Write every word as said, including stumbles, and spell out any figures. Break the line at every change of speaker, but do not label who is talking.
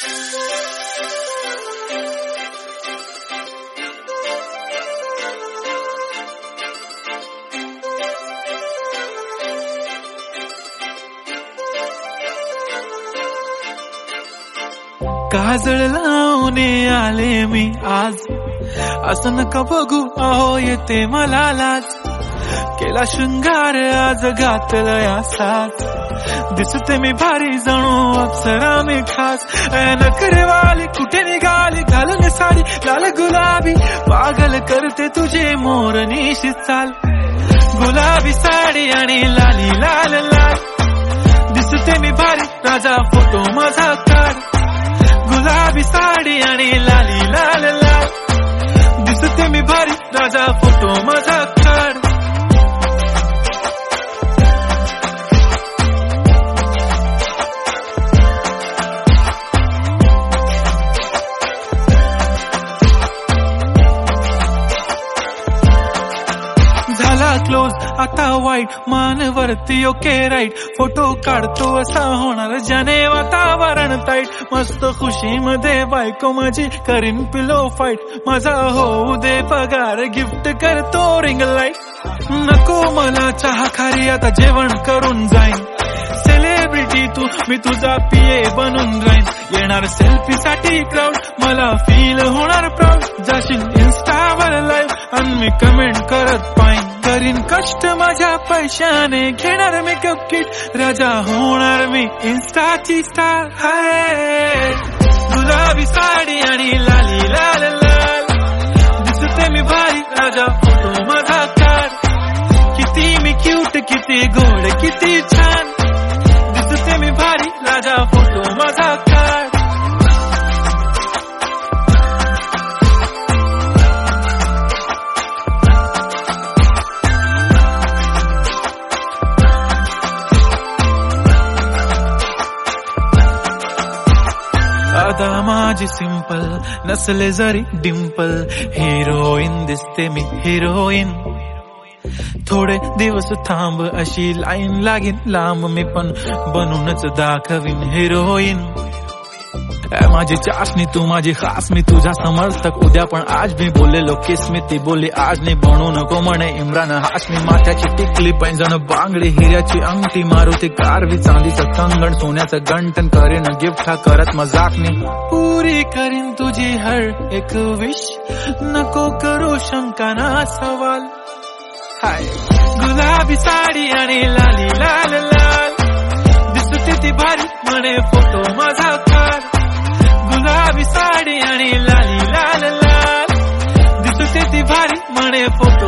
काजळ लावून आले मी आज, असं नका बघू अहो येते मला लाज. केला शृंगार आज घातलंय असाच, दिसते मी भारी जणू अप्सरा मी खास. नखरेवाली कुठे निघाली घालून साडी लाल गुलाबी, पागल करते तुझे मोरनीशी चाल. गुलाबी साडी आणि लाली लाल लाल, दिसते मी भारी राजा फोटो माझा काढ. गुलाबी साडी आणि लाली लाल लाल, दिसते मी भारी राजा फोटो माझा काढ. झाला क्लोज आता वाईट, मान वरती ओके राईट. फोटो काढतो असा होणार ज्याने वातावरण ताईट. मस्त खुशी मध्ये बायको माझी करीन पिलो फाईट. माझा होऊ दे पगार गिफ्ट करतो रिंग लाईट. नको मला चहा खारी आता जेवण करून जाईन. सेलिब्रिटी तू मी तुझा पीए बनून राहीन. येणार सेल्फी साठी क्राऊड मला फील होणार प्राऊड. जाशील इन्स्टावर लाईव्ह आणि मी कमेंट करत पाईन. करीन कष्ट माझ्या पैशाने घेणार मेकअप किट. राजा होणार मी इन्स्टाची स्टार. हाय गुलाबी साडी आणि लाली लाल लाल, दिसते मी भारी राजा फोटो माझा काढ. किती मी क्यूट किती गोड किती छान, दिसते मी भारी राजा फोटो माझा काढ. आता माझी सिंपल नसले जरी डिंपल, हिरोईन दिसते मी हिरोईन. थोडे दिवस थांब अशी लाईन लागेल लांब, मी पण बनूनच दाखवीन हिरोईन. माझी चाशनी तू माझी खास, मी तुझा समर्थक उद्या पण आज मी बोललेलो किस मी ती बोली आज नाही. बनू नको म्हणे इम्रान हाशमी. माथ्याची टिकली पैंजण बांगडी हिऱ्याची अंगठी, मारुती कारवी चांदीचं कंगण सोन्याचं गंटन. करेन गिफ्ट हा करत मजाकनी, पुरी करीन तुझी हर एक विश. नको करू शंका ना सवाल. हाय गुलाबी साडी आणि लाली लाल लाल, दिसते ती भारी म्हणे फोटो माझा काढ. गुलाबी साडी आणि लाली लाल लाल, दिसते ती भारी म्हणे फोटो